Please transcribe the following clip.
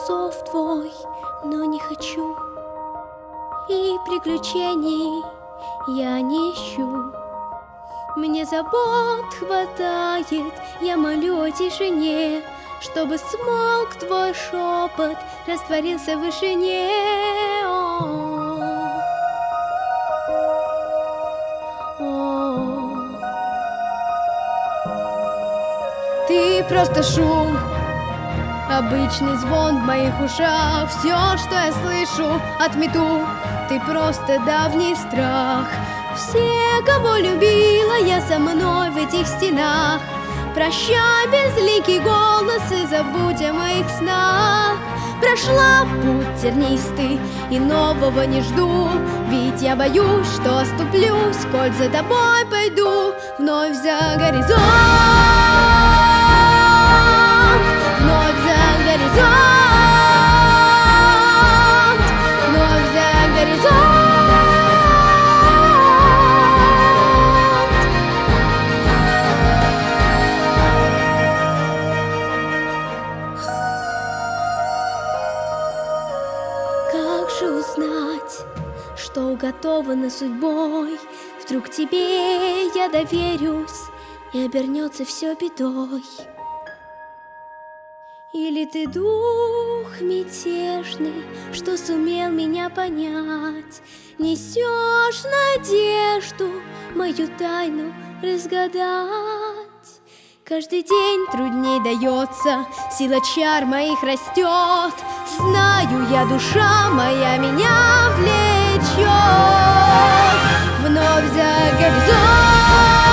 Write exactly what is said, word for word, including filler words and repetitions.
зов твой, но не хочу, и приключений я не ищу. Мне забот хватает, я молю о тишине, чтобы смолк твой шепот, растворился в вышине. О, о. Ты просто шум, обычный звон в моих ушах. Все, что я слышу, отмету. Ты просто давний страх. Все, кого любила я, со мной в этих стенах. Прощай, безликий голос, и забудь о моих снах. Прошла путь тернистый, и нового не жду. Ведь я боюсь, что оступлюсь, коль за тобой пойду вновь за горизонт, вновь за горизонт, вновь за горизонт. Как же узнать, что уготовано судьбой? Вдруг тебе я доверюсь, и обернется все бедой. Или ты дух мятежный, что сумел меня понять, несешь надежду мою тайну разгадать. Каждый день трудней дается, сила чар моих растет. Знаю я, душа моя меня влечет вновь за горизонт.